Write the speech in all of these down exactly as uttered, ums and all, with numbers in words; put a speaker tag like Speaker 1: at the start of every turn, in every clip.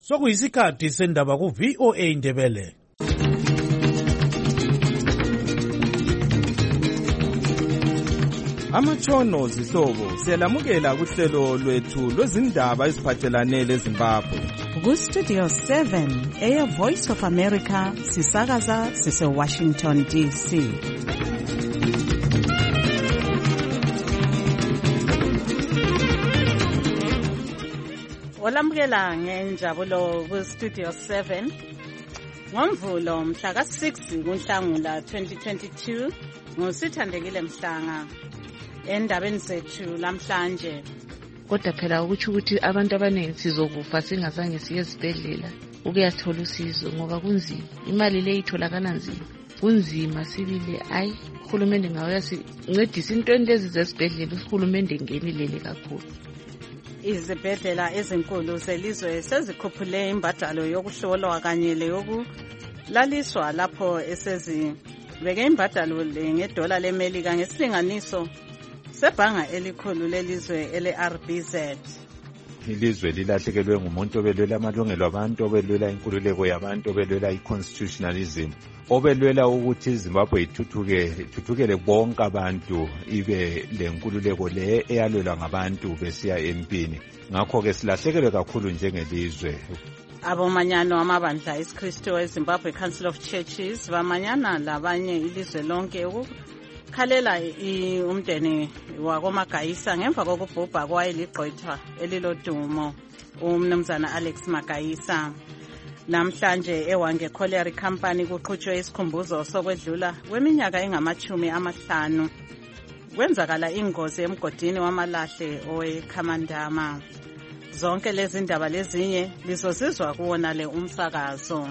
Speaker 1: Sokuyisikhathi sendaba ku V O A Ndebele.
Speaker 2: Amatshono zihlobo siyalamukela kuhlelo lwethu lwezindaba eziphathelane leZimbabwe.
Speaker 3: Ku Studio seven, Air Voice of America, sisakaza sise Washington D C. Olamukela ngenjabulo ku Studio seven. Ngomvulo mhla ka six kuNhlangula twenty twenty-two, ngosithandekile Mhlanga. Endabeni zethu lamhlanje,
Speaker 4: kodwa phela ukuthi ukuthi abantu abaningi sizokufa singazange siye esibhedlela ukuyathola usizo ngoba kunzima, imali le itholakala nzima, kunzima sibile. Ayi, uhulumende ngawe yasincedisa intweni lezi zesibhedlela, uhulumende ngenilele kakhulu.
Speaker 3: Izibhedlela ezinkulu zelizwe sezikhuphule imbadalo yokuhlolwa kanye leyokulaliswa lapho esezibeke imbadalo ngedola leMelika ngesilinganiso sebhanga elikhulu lelizwe ele R B Z.
Speaker 5: Ilizwe lilahlekelwe ngumuntu obelwela amalungelo abantu, obelwela inkululeko yabantu, obelwela i-constitutionalism, obelwela ukuthi iZimbabwe ithuthuke ithuthukele bonke abantu, ibe lenkululeko le eyalwelwa ngabantu besiya empini. Ngakho-ke silahlekelwe kakhulu njengelizwe.
Speaker 3: Abomanyano amabandla esikristu eZimbabwe Council of Churches bamanyana labanye ilizwe lonke ukukhalela umndeni wakoMagayisa ngemva kokubhubha kwayeligqwetha elilodumo umnumzana Alex Magayisa. Namhlanje eWange Colliery Company kuqhutshwe isikhumbuzo sokwedlula kweminyaka engamachumi amahlanu kwenzakala ingozi emgodini wamalahle oweKhamandama. Zonke lezi ndaba lezinye lizozizwa kuwona le umsakazo.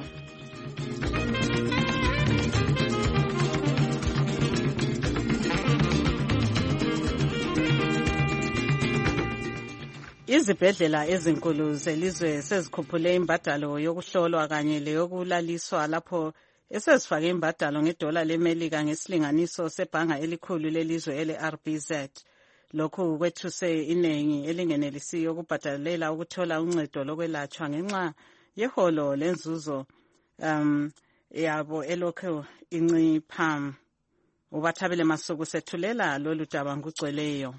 Speaker 3: Izibhedlela ezinkulu zelizwe sezikhuphule imbadalo yokuhlolwa kanye leyokulaliswa lapho esezifake imbadalo ngedola leMelika ngesilinganiso sebhanga elikhulu lelizwe ele R B Z. Lokhu kwethuse inengi elingenelisiyo ukubhadalela ukuthola uncedo lokwelatshwa ngenxa yeholo lenzuzo um yabo elokhu incipha. Ubathabele Masuku sethulela lolu daba ngugcweleyo.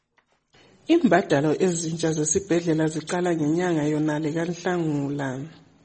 Speaker 6: Imbadalo ezintsha zesibhedlela ziqala ngenyanga yonale kaNhlangula.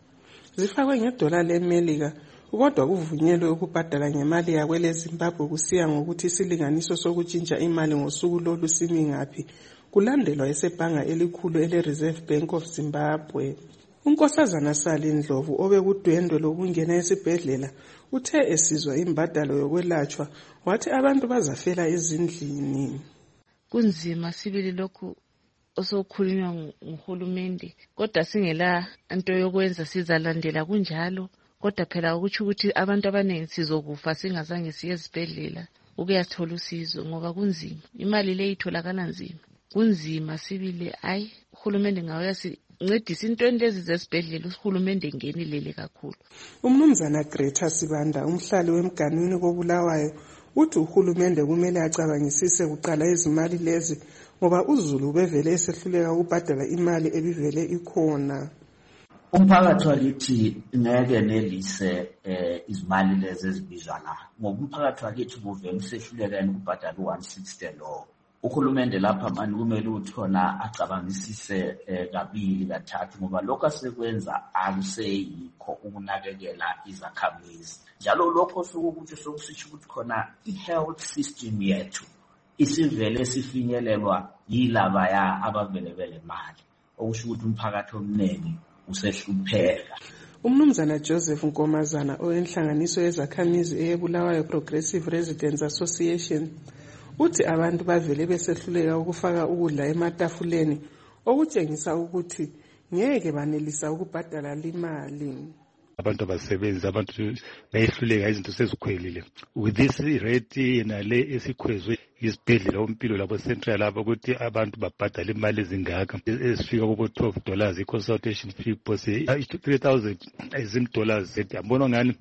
Speaker 6: Zifakwe ngedola leMelika, kodwa kuvunyelwe ukubhadala ngemali yakwele Zimbabwe kusiya ngokuthi isilinganiso sokutshintsha imali ngosuku lolu simi ngaphi, kulandelwa esebhanga elikhulu ele Reserve Bank of Zimbabwe. Unkosazana Sali Ndlovu obekudwendwe lokungena esibhedlela uthe esizwa imbadalo yokwelatshwa wathi abantu bazafela ezindlini.
Speaker 4: Kunzima sibili lokhu osokhulunywa nguhulumende, kodwa singela into yokwenza sizalandela kunjalo. Kodwa phela ukuthi ukuthi abantu abaningi sizokufa singazange siye esibhedlela ukuyathola usizo ngoba kunzima, imali le itholakala nzima, kunzima sibile. Ayi, uhulumende ngawe yasincedisa intweni lezi zesibhedlela, uhulumende ngenilele kakhulu.
Speaker 6: Umnumzana Greta Sibanda, umhlali wemganwini koBulawayo, uthi uhulumende kumele acabangisise kuqala izimali lezi ngoba uZulu bevele esehluleka ukubhadala imali ebivele ikhona.
Speaker 7: Umphakathi wakithi ngeke nelise eh izimali lezi ezibizwa la ngoba umphakathi wakithi kuvele usehluleka ukubhadala u one sixty lo. Uhulumende lapha manje kumele uthona acabangisise kabili kathathu ngoba lokho asekwenza akuseyikho ukunakekela izakhamizi. Njalo lokho sokuthi sokusitsho ukuthi khona i-health system yethu isivele sifinyelelwa yilaba ya abavele vele imali, okusho ukuthi umphakathi omningi usehlupheka.
Speaker 6: Umnumzana Joseph Nkomazana owenhlanganiso yezakhamizi eyeBulawayo Progressive Residents Association uthi abantu bavele besehluleka ukufaka ukudla ematafuleni okutshengisa ukuthi ngeke banelisa ukubhadala imali.
Speaker 8: Abantu abasebenzi abantu bayehluleka izinto sezikhwelile with this rate nale esikhwezwe isibhedlela umpilo labo central lapho ukuthi abantu babhadala imali ezingaka esifika kubo twelve dollars i-consultation fee pose three thousand ezim dollars. Yabona ngani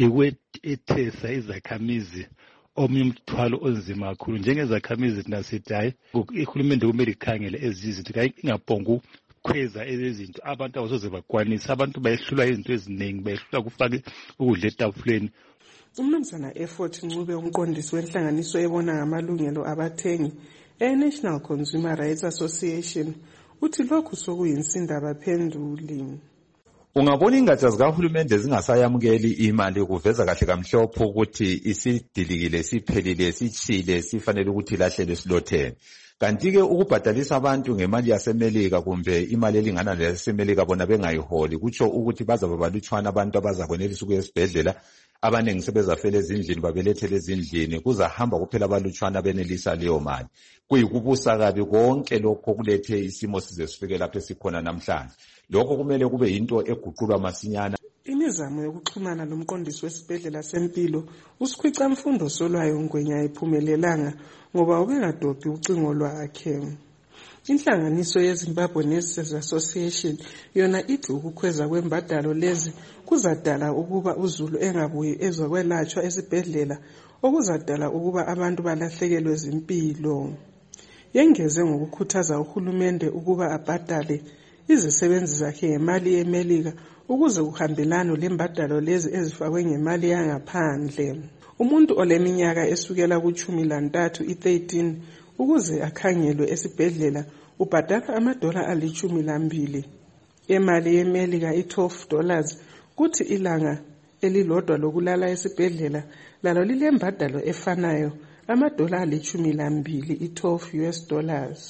Speaker 8: ikwethesa izakhamizi omunye umthwalo onzima kakhulu njengezakhamizi nasithi hayi ihulumende kumele ikhangele ezizinto ingabhonga ukukhweza ezinto abantu abasoze bakwanisa, abantu bayehlulwa izinto eziningi, bayehlulwa kufaka ukudla etafuleni.
Speaker 6: Umnumzana Effort Ncube, umqondisi wenhlanganiso ebona ngamalungelo abathengi e-National Consumer Rights Association, uthi lokhu sokuyinsinda abaphenduli.
Speaker 5: Ungabona ingatsha zikahulumende zingasayamukeli imali kuveza kahle kamhlophe ukuthi isidilikile, siphelile, sichile, sifanele ukuthi ilahlelwe silotheni. Kanti-ke ukubhadalisa abantu ngemali yasemelika kumbe imali elingana leyasemelika bona bengayiholi kutsho ukuthi bazabe balutshwana abantu abazakwenelisa ukuya esibhedlela, abaningi sebezafela ezindlini babelethele ezindlini, kuzahamba kuphela abalutshwana benelisa leyo mali. Kuyikubusa kabi konke lokho kulethe isimo size sifike lapho esikhona namhlanje. Lokho kumele kube yinto eguqulwa masinyana.
Speaker 6: Imizamo yokuxhumana lomqondisi wesibhedlela sempilo uSikhwica Mfundo Solwayo Ngwenya iphumelelanga ngoba ubengadobhi ucingo lwakhe. Inhlanganiso yeZimbabwe Nurses Association yona ithi ukukhweza kwembadalo lezi kuzadala ukuba uZulu engabuyi ezokwelatshwa esibhedlela, okuzadala ukuba abantu balahlekelwe izimpilo. Yengeze ngokukhuthaza uhulumende ukuba abhadale izisebenzi zakhe ngemali yemelika ukuze kuhambelane lembadalo lezi ezifakwe ngemali yangaphandle. Umuntu oleminyaka esukela kuchumi lantathu i-thirteen ukuze akhangelwe esibhedlela ubhadala amadola alichumi lambili. Imali yemelika i-twelve dollars, kuthi ilanga elilodwa lokulala esibhedlela lalo lilembadalo efanayo amadola alichumi lambili i-twelve U S dollars.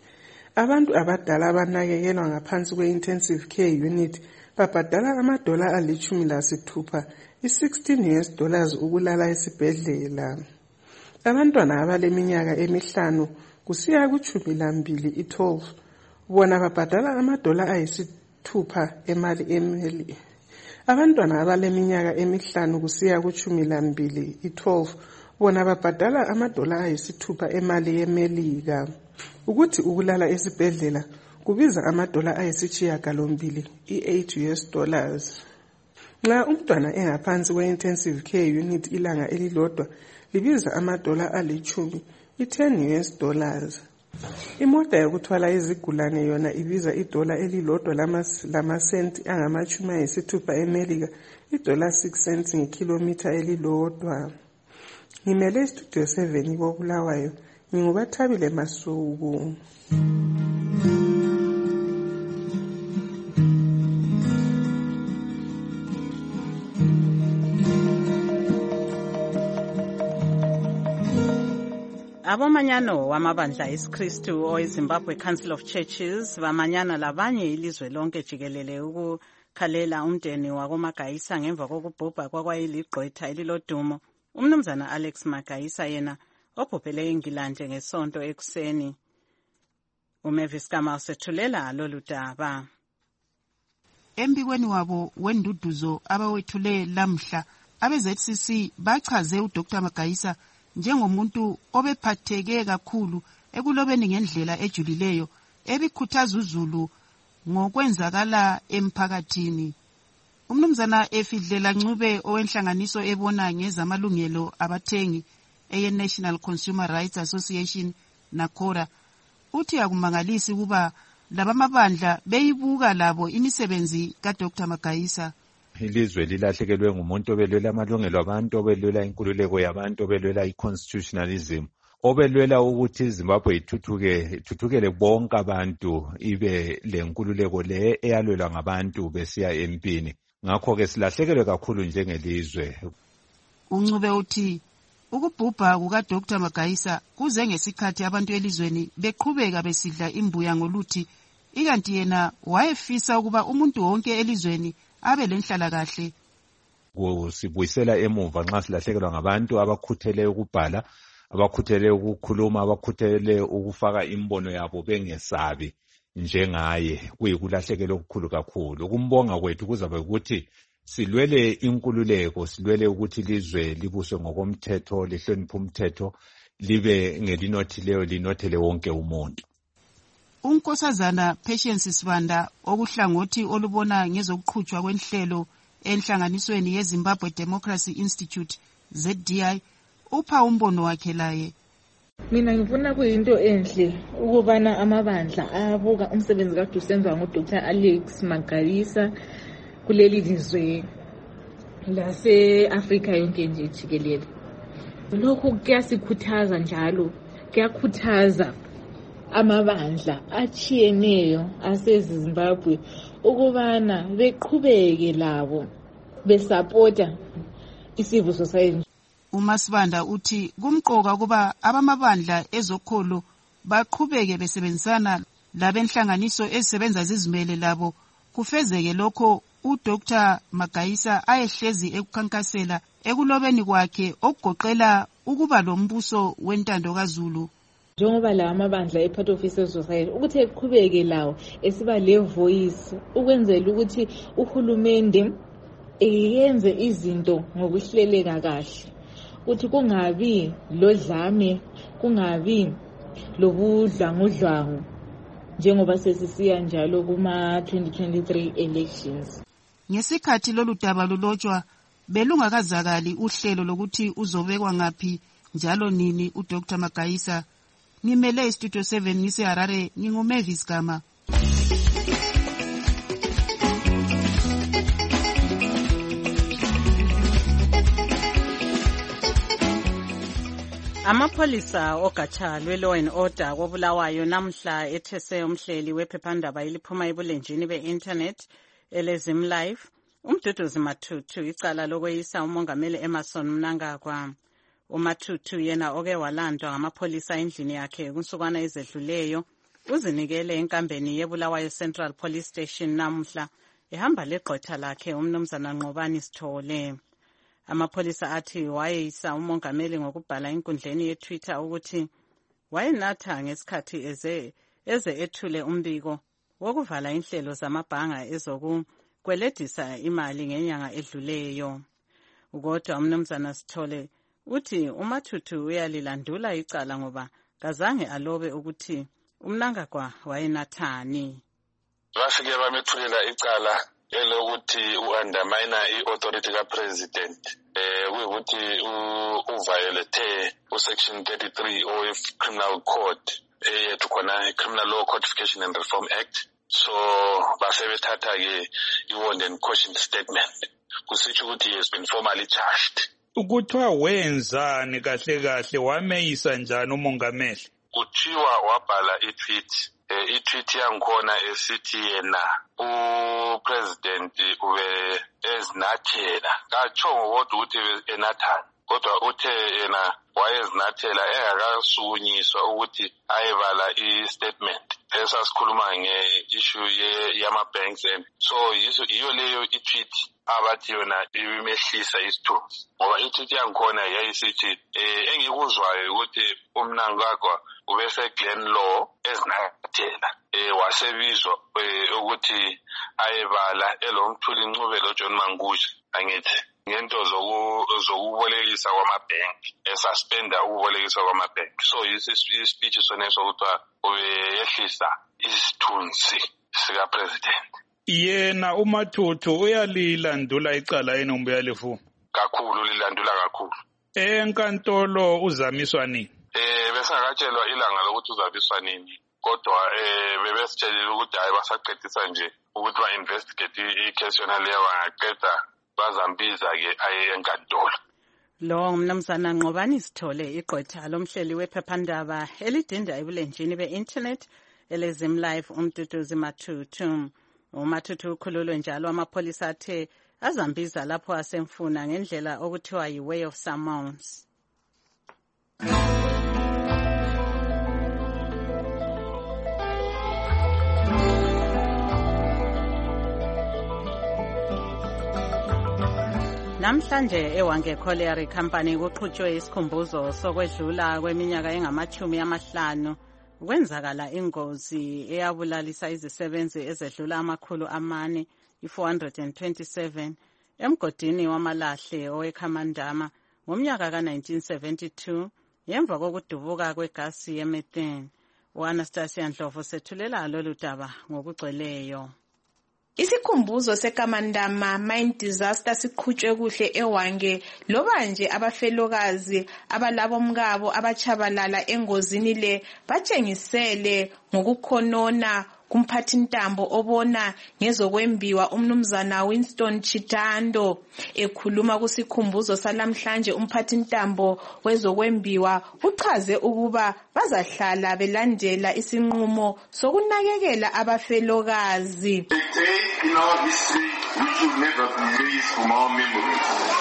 Speaker 6: Abantu abadala abanakekelwa ngaphansi kwe-intensive care unit babhadala amadola alichumi lasithupha i-sixteen U S dollars ukulala esibhedlela. Abantwana abaleminyaka emihlanu kusiya kuchumi lambili i-twelve bona babhadala amadola ayisithupha emali emeli. Abantwana abaleminyaka emihlanu kusiya kuchumi lambili i-twelve bona babhadala amadola ayisithupha emali yemelika. Ukuthi ukulala esibhedlela kubiza amadola ayisishiyagalombili i-eight U S dollars. Nxa umntwana engaphansi kwe-intensive care unit ilanga elilodwa libiza amadola alichumi i-ten U S dollars. Imota yokuthwala izigulane yona ibiza idola elilodwa lamasenti angamachumi ayisithupha emelika, idola six cents ngekilometer elilodwa. Ngimele Studio seven koBulawayo, nginguBathabile Masuku.
Speaker 3: Abomanyano wamabandla esikristu oweZimbabwe Council of Churches bamanyana labanye ilizwe lonke jikelele ukukhalela umndeni wakoMagayisa ngemva kokubhubha kwakwayiligqwetha elilodumo umnumzana Alex Magayisa, yena obhubhele eNgilandi ngesonto ekuseni. uMavis Kama usethulela lolu daba.
Speaker 9: Embikweni wabo wenduduzo abawethule lamhla, abe-Z C C bachaze uDr Magayisa njengomuntu obephatheke kakhulu ekulobeni ngendlela ejulileyo ebikhuthaza uZulu ngokwenzakala emphakathini. Umnumzana Efidlela Ncube owenhlanganiso ebona ngezamalungelo abathengi eye-National Consumer Rights Association NACORA uthi akumangalisi kuba labamabandla beyibuka labo imisebenzi kaDr Magayisa.
Speaker 5: Ilizwe lilahlekelwe ngumuntu obelwela amalungelo abantu, obelwela inkululeko yabantu, obelwela i-constitutionalism, obelwela ukuthi iZimbabwe ithuthuke ithuthukele bonke abantu, ibe lenkululeko le eyalwelwa ngabantu besiya empini. Ngakho-ke silahlekelwe kakhulu njengelizwe.
Speaker 9: Uncube uthi ukubhubha kukaDr Magayisa kuze ngesikhathi abantu elizweni beqhubeka besidla imbuya ngoluthi, ikanti yena wayefisa ukuba umuntu wonke elizweni abe lenhlala kahle.
Speaker 5: Sibuyisela emuva nxa silahlekelwa ngabantu abakhuthele ukubhala, abakhuthele ukukhuluma, abakhuthele ukufaka imbono yabo bengesabi njengaye. Kuyikulahlekelwa okukhulu kakhulu. Ukumbonga kwethu kuzabe ukuthi silwele inkululeko, silwele ukuthi lizwe libuswe ngokomthetho, lihloniphe umthetho, libe ngelinothileyo linothele wonke umuntu.
Speaker 9: Unkosazana Patience Sibanda okuhlangothi olubona ngezokuqhutshwa kwenhlelo enhlanganisweni yeZimbabwe Democracy Institute Z D I upha umbono wakhe laye.
Speaker 4: Mina ngifuna kuyinto enhle ukubana amabandla ayabuka umsebenzi kade usenzwa nguDr Alex Magayisa kuleli lizwe lase-Afrika yonke nje jikelele. Lokhu kuyasikhuthaza njalo, kuyakhuthaza amabandla achiyeneyo aseZimbabwe ukubana beqhubeke labo besupporta i-civil society.
Speaker 9: uMasibanda uthi kumqoka kuba abamabandla ezokholo baqhubeke besebenzisana labenhlanganiso ezisebenza zizimele labo kufezeke lokho uDr Magayisa ayehlezi ekukhankasela ekulobeni kwakhe okugoqela ukuba lombuso wentando kaZulu.
Speaker 4: Njengoba la amabandla e-part of society ukuthi eqhubeke lawo esiba le voice ukwenzela ukuthi uhulumende eyenze izinto ngokuhleleka kahle, ukuthi kungabi lodlame, kungabi lobudlangudlangu njengoba sesisiya njalo kuma twenty twenty-three elections.
Speaker 9: Ngesikhathi lolu daba lulotshwa belungakazakali uhlelo lokuthi uzobekwa ngaphi njalo nini uDr Magayisa. Ngimele iStudio seven ngise Harare, nginguMavis Gama.
Speaker 3: Amapholisa ogatsha lwe-Law and Order koBulawayo namhla ethese umhleli wephephandaba eliphuma ebulenjini be-internet eleZim Live uMduduzi Mathuthu icala lokweyisa umongameli Emmerson Mnangagwa. uMathuthu yena oke walandwa ngamapholisa endlini yakhe kunsukwana ezedluleyo uzinikele enkambeni yeBulawayo Central Police Station namhla ehamba legqotha lakhe umnumzana Nqobani Sithole. Amapholisa athi wayeyisa umongameli ngokubhala enkundleni yeTwitter ukuthi wayenatha ngesikhathi eze eze ethule umbiko wokuvala inhlelo zamabhanga ezokukweledisa imali ngenyanga edluleyo. Kodwa umnumzana Sithole uthi uMathuthu uyalilandula icala ngoba kazange alobe ukuthi uMnangagwa wayenathani.
Speaker 10: Bafike bamethulela icala elokuthi uandamina i-authority ka-president eh kuyukuthi uviolate u-section thirty-three of-criminal code eyethu khona Criminal Law Codification and Reform Act. So basebethatha-ke i-warned and caution statement kusitsho ukuthi he has been formally charged.
Speaker 11: Ukuthiwa wenzani kahle kahle wameyisa njani umongameli?
Speaker 10: Kuthiwa wabhala i-tweet i-tweet yangikhona esithi yena upresident ube ezinathela katsho ngokodwa ukuthi enathani kodwa uthe yena wayezinathela engakasukunyiswa ukuthi ayebala i-statement esasikhuluma nge-issue yama-banks and so yiyo leyo i-tweet abathi yona imehlisa isithunzi ngoba i-tweet yangikhona yayisithi engikuzwayo ukuthi uMnangagwa ubese-Glenlaw ezinathela wasebizwa ukuthi ayebala elomthuli Ncube John Mangusha angithi ngento zokubolekisa kwamabhenki esuspenda ukubolekisa kwamabhenki. So ispeech soneso ukuthi ubeyehlisa isithunzi sika president.
Speaker 11: Yena uMathuthu uyalilandula icala yena umbuyalifu
Speaker 10: kakhulu lilandula kakhulu.
Speaker 11: Enkantolo uzamiswa nini?
Speaker 10: Eh besingakatshelwa ilanga lokuthi uzamiswa nini kodwa eh bebesitshelile ukuthi hayi basaqedisa nje ukuthi ba investigate icase yona leyo waqeda bazambiza ke aye enkantolo.
Speaker 3: Lo mnumzana Nqobani Sithole igqwetha lomhleli wephephandaba elidinda ebulenjini be-internet eleZim Live uMduduzi Mathuthu. uMathuthu ukhululo njalo amapholisa athe azambiza lapho asemfuna ngendlela okuthiwa yi-way of summons. Namhlanje eWange Colliery Company kuqhutshwe isikhumbuzo sokwedlula kweminyaka engamachumi amahlanu kwenzakala ingozi eyabulalisa izisebenzi ezedlula amakhulu amane i-four hundred twenty-seven emgodini wamalahle owekhamandama ngomnyaka ka nineteen seventy-two ngemva kokudubuka kwegasi yemethane. U-Anastasia Ndlovu sethulela lolu daba ngokugcweleyo.
Speaker 12: Isikhumbuzo seKamandama Mine Disaster siqhutshwe kuhle eHwange loba nje abafelokazi abalabomkabo abachabalala engozini le batshengisele ngokukhonona kumphathintambo obona ngezokwembiwa umnumzana Winston Chitando. Ekhuluma kusikhumbuzo salamhlanje umphathintambo wezokwembiwa uchaze ukuba bazahlala belandela isinqumo sokunakekela abafelokazi.
Speaker 13: In our history, which will never be erased from our memory.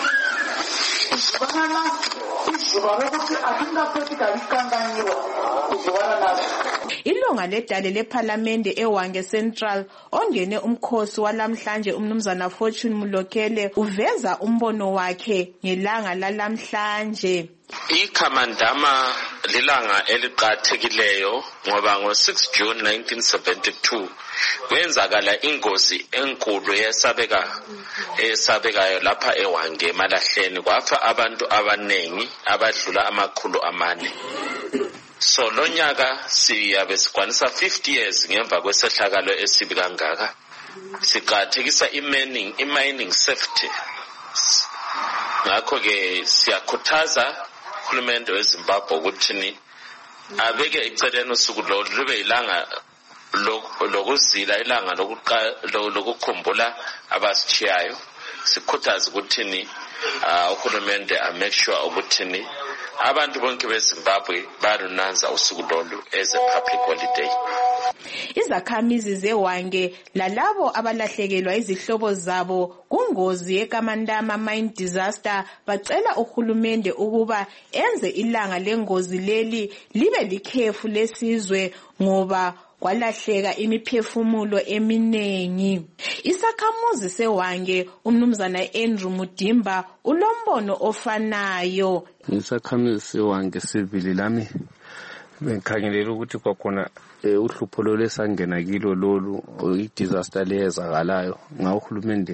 Speaker 12: Ilunga ledale lephalamende eHwange Central ongene umkhosi walamhlanje umnumzana Fortune Mulokele uveza umbono wakhe ngelanga lalamhlanje.
Speaker 14: IKamandama lilanga eliqathekileyo ngoba ngo six June nineteen seventy-two kwenzakala ingozi enkulu yesabeka esabekayo lapha eHwange eMalahleni kwafa abantu abanengi abadlula amakhulu amane. So lonyaka siyabe sikwanisa fifty years ngemva kwesehlakalo esibi kangaka. Siqathekisa imining imining safety. Ngakho ke siyakhuthaza uhulumende weZimbabwe ukuthi abeke eceleni usuku lo libe ilanga lokuzila ilanga lokukhumbula abasitshiyayo. Sikhuthaza ukuthi uhulumende a make sure ukuthi abantu bonke beZimbabwe balunanza usuku lolu as a public holiday.
Speaker 12: Izakhamizi zeHwange lalabo abalahlekelwa izihlobo zabo kungozi yeKamandama Mine Disaster bacela uhulumende ukuba enze ilanga lengozi leli libe likhefu lesizwe ngoba kwalahleka imiphefumulo eminengi. Isakhamuzi seHwange umnumzana Andrew Mudimba ulombono ofanayo.
Speaker 15: Isakhamuzi seHwange sivili lami bekhangelela ukuthi kwakhona uhlupho lolesangena kilo lolu i-disaster leyezakalayo ngahulumende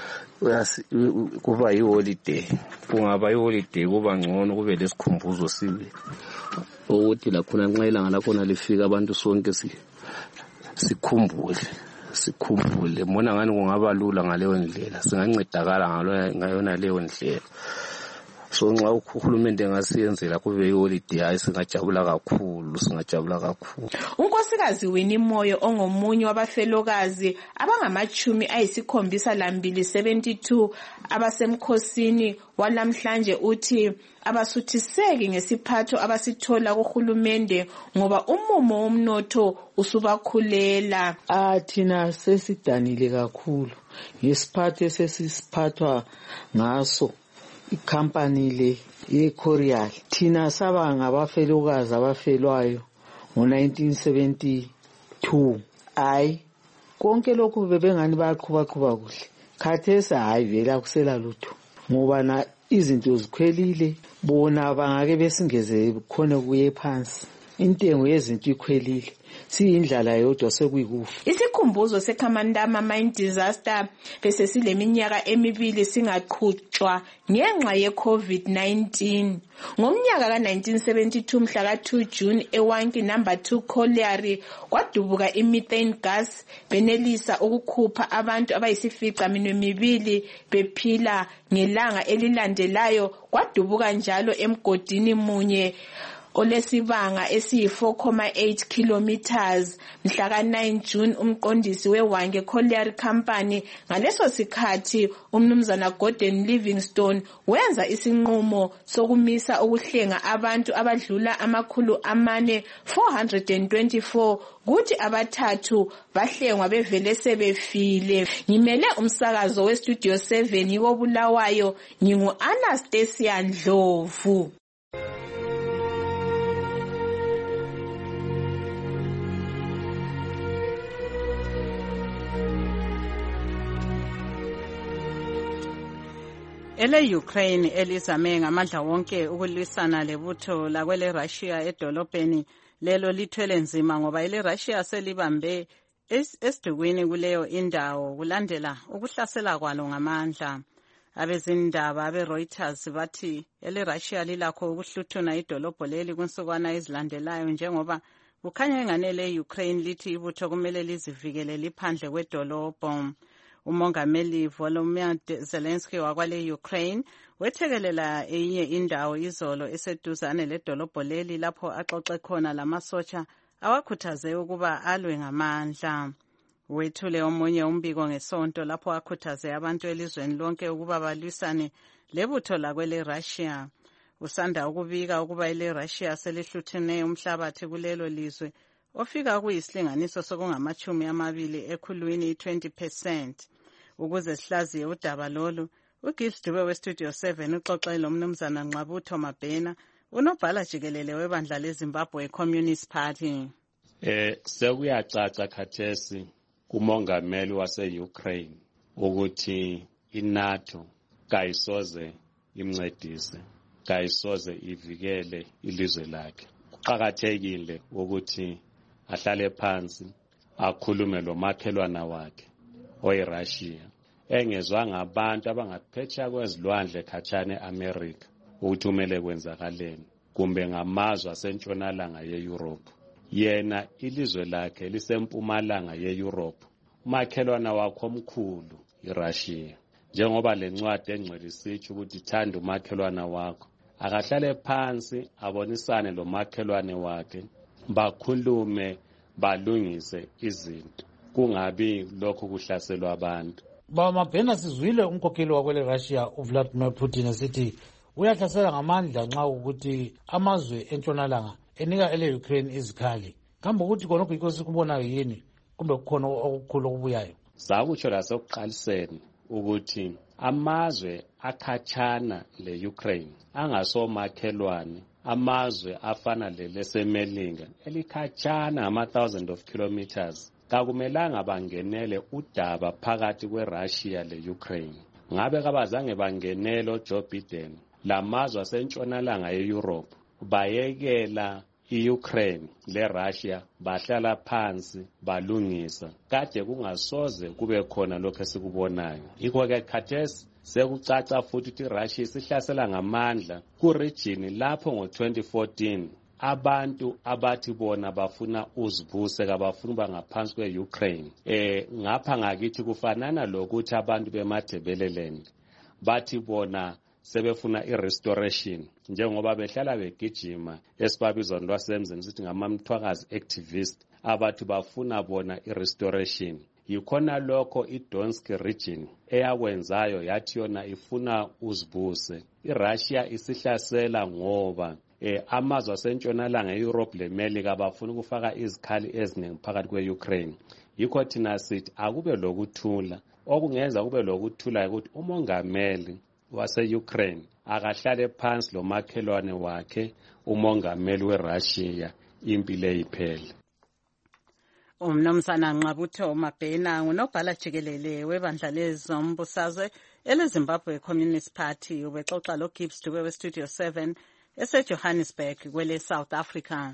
Speaker 15: kuba yi-holiday kungaba yi-holiday kuba ngcono kube lesikhumbuzo sibe ukuthi lakhona nxa ilanga lakhona lifika abantu sonke sikhumbule sikhumbule mbona ngani kungaba lula ngaleyo ndlela singancedakala ngayona leyo ndlela. So nxa uhulumende ngasiyenzela kube yiholiday hayi singajabula kakhulu singajabula kakhulu.
Speaker 12: Unkosikazi Winnie Moyo ongomunye wabafelokazi abangamachumi ayisikhombisa lambili seventy-two abasemkhosini walamhlanje uthi abasuthiseki ngesiphatho abasithola kuhulumende ngoba umumo womnotho usubakhulela.
Speaker 16: Athina sesidanile kakhulu ngesiphatho esesiphathwa ngaso ikhampani le yeCorial. Thina saba ngabafelokazi abafelwayo ngo nineteen seventy-two. Hayi konke lokhu bebengani bayaqhuba qhuba kuhle. Khathesi hayi vela kusela lutho ngoba na izinto zikhwelile bona bangake besingeze khona kuye phansi. Intengo yezinto ikhwelile siyindlala yodwa sekuyikufa.
Speaker 12: Isikhumbuzo seKamandama Mine Disaster bese sileminyaka emibili singaqhutshwa ngenxa yeCovid nineteen. Ngomnyaka ka nineteen seventy-two mhla ka two June eWanki number two Colliery kwadubuka imethane gas benelisa ukukhupha abantu abayisifica minwe mibili bephila. Ngelanga elilandelayo kwadubuka njalo emgodini munye olesibanga esiyi four point eight kilometers mhla ka nine June umqondisi weHwange Colliery Company ngaleso sikhathi umnumzana Gordon Livingstone wenza isinqumo sokumisa ukuhlenga abantu abadlula amakhulu amane four hundred twenty-four kuthi abathathu bahlengwa bevele sebefile. Ngimele umsakazo weStudio seven yikobulawayo ngingu Anastasia Ndlovu.
Speaker 3: Ele Ukraine elizame ngamandla wonke ukulwisana lebutho lakwele Russia edolobheni lelo lithwele nzima ngoba ile Russia selibambe esidukwini kuleyo indawo kulandela ukuhlasela kwalo ngamandla. Abezindaba abe Reuters bathi ele Russia lilakho ukuhluthuna idolobho leli kunsukwana ezilandelayo njengoba kukhanya enganele e-Ukraine lithi ibutho kumele lizivikele liphandle kwedolobho. Umongameli Volodymyr Zelensky wakwale Ukraine wethekelela enye indawo izolo eseduzane ledolobho leli lapho axoxe khona lamasotsha awakhuthaze ukuba alwe ngamandla. Wethule omunye umbiko ngesonto lapho akhuthaze abantu elizweni lonke ukuba balwisane lebutho lakwele Russia. Usanda ukubika ukuba ile Russia selihluthene umhlabathi kulelo lizwe ofika kuyisilinganiso sokungamachumi amabili ekhulwini twenty percent. Ukuze sihlaziye udaba lolu, uGibbs Dube weStudio seven uxoxe lomnumzana Nqabutho Mabhena, unobhala jikelele webandla leZimbabwe Communist Party.
Speaker 17: Eh sekuyacaca khathesi kumongameli wase-Ukraine ukuthi iNATO kayisoze imncedise, kayisoze ivikele ilizwe lakhe. Kuqakathekile ukuthi ahlale phansi akhulume lomakhelwana wakhe oyiRussia engezwa ngabantu abangaphetsheya kwezilwandle khatshana eAmerica ukuthi kumele kwenzakaleni, kumbe ngamazwe asentshonalanga yeEurope. Yena ilizwe lakhe lisempumalanga yeEurope, umakhelwana wakhe omkhulu iRussia. Njengoba lencwadi engcwele isitsho ukuthi thanda umakhelwana wakho, akahlale phansi abonisane lomakhelwane wakhe, bakhulume balungise izinto, kungabi lokho kuhlaselwa abantu.
Speaker 1: Ba Mabhena, sizwile umkhokheli wakwele Russia uVladimir Putin esithi uyahlasela ngamandla nxa ukuthi amazwe entshonalanga enika ele Ukraine izikhali. Kambe ukuthi khonokho yikho sikubonayo yini kumbe kukhona okukhulu okubuyayo?
Speaker 17: Sakutsho lasekuqaliseni ukuthi amazwe akhatshana le-Ukraine angasomakhelwane, amazwe afana lelesemelinga elikhatshana ama-thousand of kilometers, kakumelanga bangenele udaba phakathi kweRussia le-Ukraine. Ngabe kabazange bangenele uJoe Biden lamazwe asentshonalanga ye-Europe bayekela i-Ukraine le-Russia bahlala phansi balungisa, kade kungasoze kube khona lokho esikubonayo. Yikho-ke khathesi sekucaca futhi ukuthi iRussia isihlasela ngamandla ku-region lapho ngo-twenty fourteen abantu abathi bona bafuna uzibuse kabafuna uba ngaphansi kwe-Ukraine. Eh ngapha ngakithi kufanana lokuthi abantu beMadebeleland bathi bona sebefuna i-restoration, njengoba behlala begijima esibabizwa lwasemzini sithi ngamamthwakazi activist abathi bafuna bona i-restoration. Yikhona lokho iDonetsk region eyakwenzayo yathi yona ifuna uzibuse. iRussia isihlasela ngoba eh amazwe asentshonalanga eEurope leMelika bafuna ukufaka izikhali eziningi phakathi kwe-Ukraine. Yikho thina sithi akube lokuthula, okungenza kube lokuthula ukuthi umongameli wase-Ukraine akahlale phansi lomakhelwane wakhe umongameli weRussia impilo eyiphele.
Speaker 3: Umnumzana Nqabutho Mabhena ngunobhala jikelele webandla lezombusazwe eleZimbabwe Communist Party, ubexoxa loGibbs Dube weStudio seven eseJohannesburg kwele South Africa.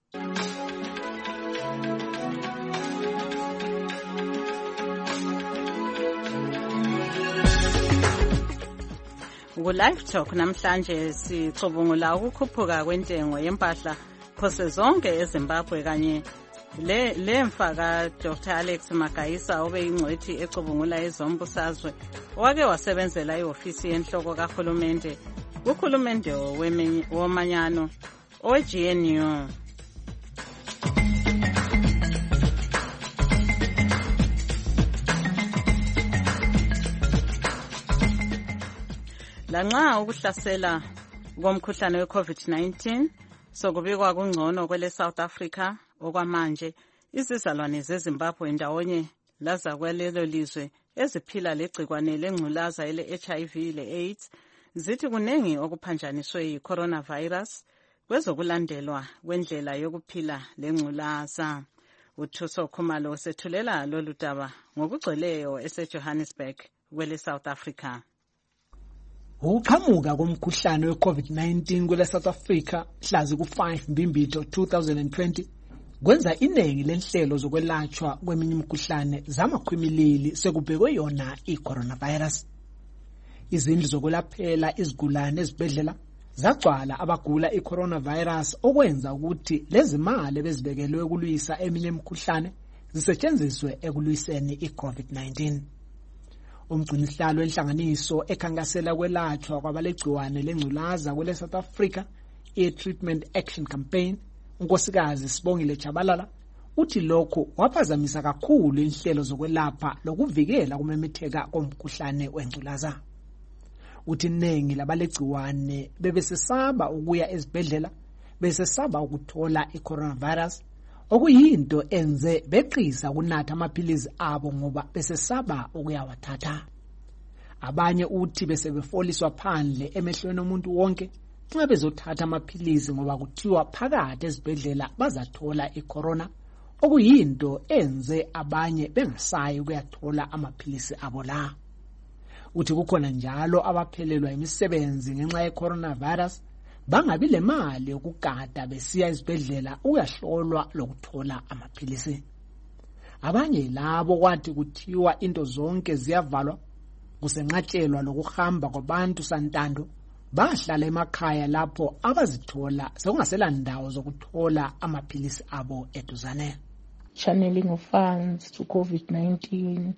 Speaker 3: Ku-Live Talk namhlanje sicubungula ukukhuphuka kwentengo yempahla phose zonke eZimbabwe kanye le lemfa ka Doctor Alex Magayisa obeyingcwethi ecubungula ezombusazwe wake wasebenzela iofisi yenhloko kahulumende kuhulumende womanyano owe-G N U. Lanxa ukuhlasela komkhuhlane we-COVID nineteen sokubikwa kungcono kwele South Africa okwamanje, izizalwane zeZimbabwe ndawonye laza kwalelo lizwe eziphila legcikwane lengculaza ele-H I V le-AIDS zithi kunengi okuphanjaniswe yi-coronavirus kwezokulandelwa kwendlela yokuphila lengculaza. uThuso Khumalo sethulela lolu daba ngokugcweleyo eseJohannesburg kwele South Africa.
Speaker 18: Ukuqhamuka komkhuhlane we-COVID nineteen kwele South Africa mhla ku-five Mbimbitho two thousand twenty kwenza iningi lenhlelo zokwelatshwa kweminye imikhuhlane zamakhwimilili sekubhekwe yona i-coronavirus. Izindlu zokwelaphela izigulane ezibhedlela zagcwala abagula i-coronavirus okwenza ukuthi lezi mali bezibekelwe ukulwisa eminye imikhuhlane zisetshenziswe ekulwiseni i-COVID nineteen. Umgcinisihlalo wenhlanganiso ekhankasela kwelatshwa kwabalegciwane lengculaza kwele South Africa, i-Treatment Action Campaign, unkosikazi Sibongile Chabalala, uthi lokho waphazamisa kakhulu inhlelo zokwelapha lokuvikela kumemetheka komkhuhlane wengculaza. Uthi iningi labalegciwane bebesesaba ukuya ezibhedlela, besesaba ukuthola i-coronavirus, okuyinto enze beqisa kunatha amaphilizi abo ngoba besesaba ukuyawathatha. Abanye uthi besebefoliswa phandle emehlweni omuntu wonke nxa bezothatha amaphilizi ngoba kuthiwa phakathi ezibhedlela bazathola i-corona, okuyinto enze abanye bengasayi ukuyathola amaphilisi abo la. Uthi kukhona njalo abaphelelwa imisebenzi ngenxa ye-coronavirus bangabi le mali yokugada besiya ezibhedlela uyahlolwa lokuthola amaphilisi. Abanye labo kwathi kuthiwa into zonke ziyavalwa, kusenqatshelwa lokuhamba kwabantu santando, bahlala emakhaya lapho abazithola sekungasela ndawo zokuthola amaphilisi abo eduzane.
Speaker 19: Channeling of funds to COVID nineteen.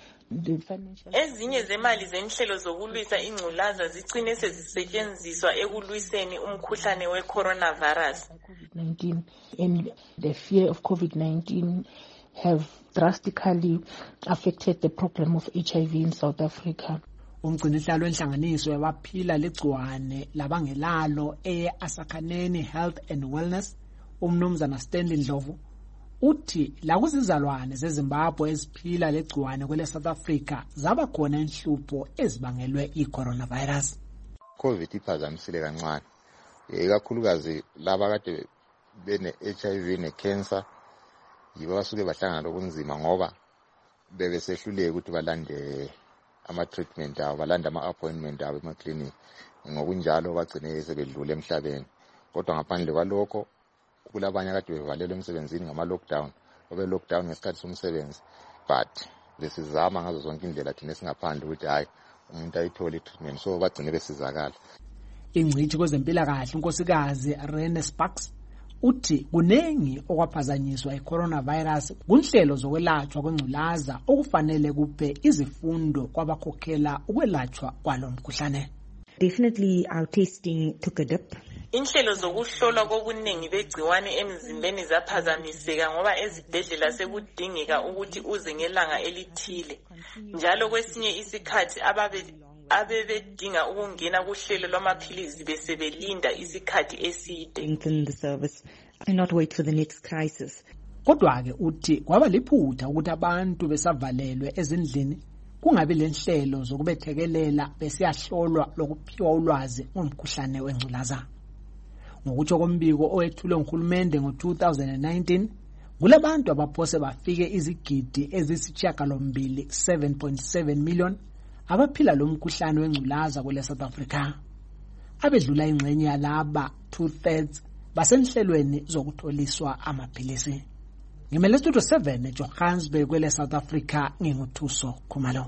Speaker 20: Ezinye zemali zenhlelo zokulwisa ingculaza zicine sezisetshenziswa ekulwiseni umkhuhlane we-coronavirus.
Speaker 19: COVID nineteen and the fear of COVID nineteen have drastically affected the problem of H I V in South Africa.
Speaker 18: Umgcinisihlalo wenhlanganiso yabaphila legciwane labangelalo eye-Asakhaneni Health and Wellness, umnumzana Stanley Ndlovu, uthi la kuzizalwane zeZimbabwe eziphila legciwane kwele South Africa zaba khona inhlupho ezibangelwe i-coronavirus.
Speaker 21: COVID iphazamisile kancane, ikakhulukazi laba kade bene-H I V ne-cancer yibo basuke bahlangana lokunzima ngoba bebesehluleka ukuthi balande ama-treatment abo, balanda ama-appointment abo emaklinikhi, ngokunjalo bagcine sebedlule emhlabeni. Kodwa ngaphandle kwalokho kulabanye kade bevalelwe emsebenzini ngama-lockdown, babe lockdown ngesikhathi somsebenzi, but besizama ngazo zonke indlela thina singaphandle ukuthi hayi umuntu ayithole i-treatment, so bagcine besizakala.
Speaker 18: Ingcitshi kwezempilakahle unkosikazi Rene Sparks uthi kunengi okwaphazanyiswa i-coronavirus kunhlelo zokwelatshwa kwengculaza okufanele kuphe izifundo kwabakhokhela ukwelatshwa kwalomkhuhlane.
Speaker 22: Definitely our testing took a dip.
Speaker 20: Inhlelo zokuhlolwa kobuningi begciwane emzimbeni zaphazamiseka ngoba ezibhedlela sekudingeka ukuthi uze ngelanga elithile. Njalo kwesinye isikhathi ababe abebedinga ukungena kuhlelo lwamaphilizi besebelinda isikhathi eside.
Speaker 22: Lengthen the service and not wait for the next crisis.
Speaker 18: Kodwa ke uthi kwaba liphutha ukuthi abantu besavalelwe ezindlini kungabi lenhlelo zokubethekelela besiyahlolwa lokuphiwa ulwazi ngomkhuhlane wengculaza. Ngokutsho kombiko owethulwe nguhulumende ngo-two thousand nineteen, kulabantu abaphose bafike izigidi ezisishiyagalombili seven point seven million abaphila lo mkhuhlane wengculaza kwele South Africa. Abedlula ingxenye yalaba two thirds basenhlelweni zokutholiswa amaphilisi. Ngimele Studio seven eJohannesburg kwele South Africa, nginguthuso Khumalo.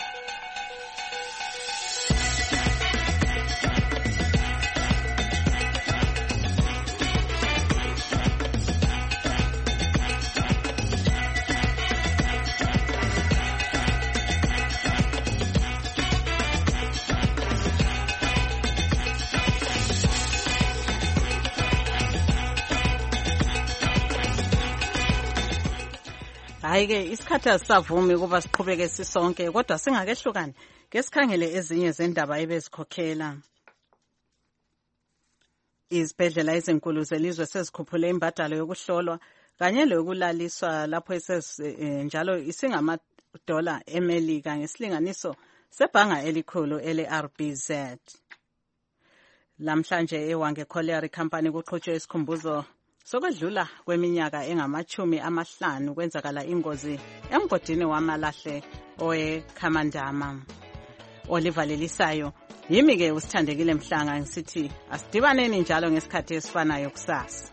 Speaker 3: Hayike isikhathi asisavumi kuba siqhubeke sisonke, kodwa singakehlukani ke sikhangele ezinye zendaba ebezikhokhela. Izibhedlela ezinkulu zelizwe sezikhuphule imbadalo yokuhlolwa kanye lokulaliswa lapho njalo isingama dollar eMelika ngesilinganiso sebhanga elikhulu ele-R B Z. Lamhlanje eWange Colliery Company kuqhutshwe isikhumbuzo sokwedlula kweminyaka engamachumi amahlanu kwenzakala ingozi emgodini wamalahle oweKhamandama. Oliver Lelisayo, yimi ke usithandekile Mhlanga ngisithi asidibaneni njalo ngesikhathi esifanayo kusasa.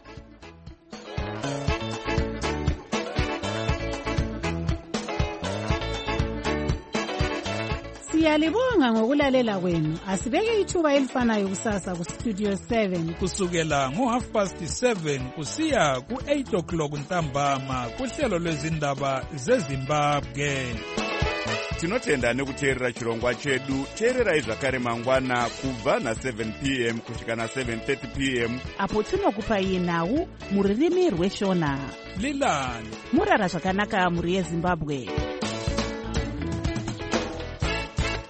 Speaker 2: Siyalibonga ngokulalela kwenu. Asibeke ithuba elifanayo kusasa ku Studio seven
Speaker 11: kusukela ngo half past seven kusiya ku eight o'clock ntambama kuhlelo lwezindaba zeZimbabwe.
Speaker 7: Tinotenda nekuteerera chirongwa chedu. Teererai zvakare mangwana kubva na seven p m kusvika na seven thirty p m
Speaker 23: apo tinokupai nhau muririmi rweshona.
Speaker 11: Lilani
Speaker 23: murara zvakanaka muri yeZimbabwe.